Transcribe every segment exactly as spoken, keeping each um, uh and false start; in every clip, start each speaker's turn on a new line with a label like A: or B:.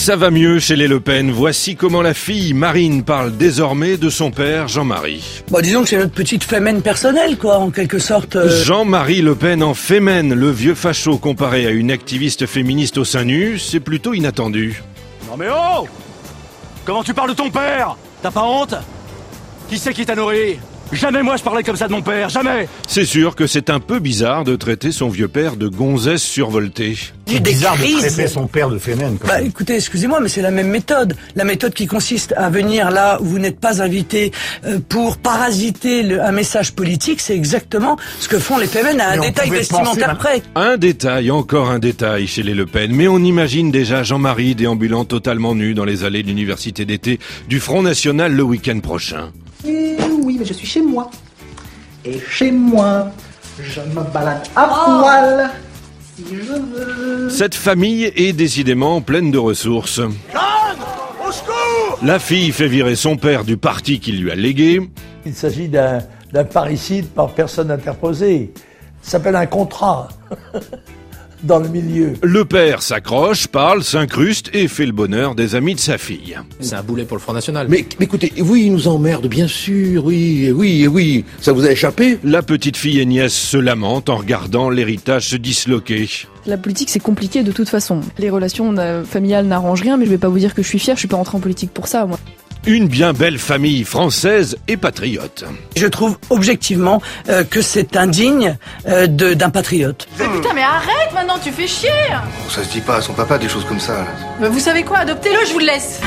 A: Ça va mieux chez les Le Pen. Voici comment la fille Marine parle désormais de son père Jean-Marie.
B: Bon, disons que c'est notre petite fémène personnelle, quoi, en quelque sorte. Euh...
A: Jean-Marie Le Pen en fémène, le vieux facho comparé à une activiste féministe au sein nu, c'est plutôt inattendu.
C: Non mais oh! Comment tu parles de ton père? T'as pas honte? Qui c'est qui t'a nourri? Jamais moi je parlais comme ça de mon père, jamais!
A: C'est sûr que c'est un peu bizarre de traiter son vieux père de gonzesse survoltée.
D: C'est bizarre de traiter son père de fémène.
B: Bah même. Écoutez, excusez-moi, mais c'est la même méthode. La méthode qui consiste à venir là où vous n'êtes pas invité euh, pour parasiter le, un message politique, c'est exactement ce que font les fémènes à un détail vestimentaire près.
A: Un détail, encore un détail chez les Le Pen. Mais on imagine déjà Jean-Marie déambulant totalement nu dans les allées de l'université d'été du Front National le week-end prochain.
E: Et oui, mais je suis chez moi. Et chez moi, je me balade à poil, si je veux.
A: Cette famille est décidément pleine de ressources.
C: Jeanne, au secours!
A: La fille fait virer son père du parti qu'il lui a légué.
F: Il s'agit d'un, d'un parricide par personne interposée. Ça s'appelle un contrat. Dans le milieu.
A: Le père s'accroche, parle, s'incruste et fait le bonheur des amis de sa fille.
G: C'est un boulet pour le Front National.
H: Mais, mais écoutez, oui, il nous emmerde, bien sûr, oui, oui, oui. Ça vous a échappé?
A: La petite fille et nièce se lamentent en regardant l'héritage se disloquer.
I: La politique, c'est compliqué de toute façon. Les relations familiales n'arrangent rien, mais je vais pas vous dire que je suis fière, je suis pas rentrée en politique pour ça, moi.
A: Une bien belle famille française et patriote.
B: Je trouve objectivement euh, que c'est indigne euh, de, d'un patriote.
J: Mais putain, mais arrête maintenant, tu fais chier!
K: Ça se dit pas à son papa des choses comme ça. Là.
J: Bah vous savez quoi, adoptez-le, je vous le laisse.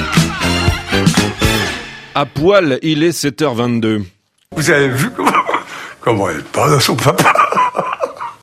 A: À poil, il est sept heures vingt-deux.
L: Vous avez vu comment, comment elle parle à son papa?